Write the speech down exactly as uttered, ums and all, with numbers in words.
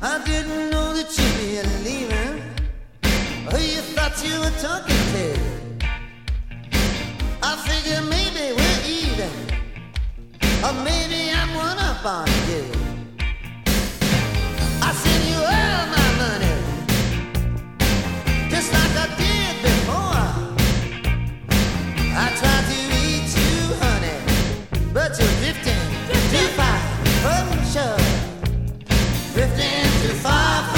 I didn't know that you'd be leaving. Who you thought you were talking to? I figured maybe we're even, or maybe I'm one up on you. I send you all my money, just like I did before. I tried to reach you, honey, but you're drifting too far from shore. Drifting too far from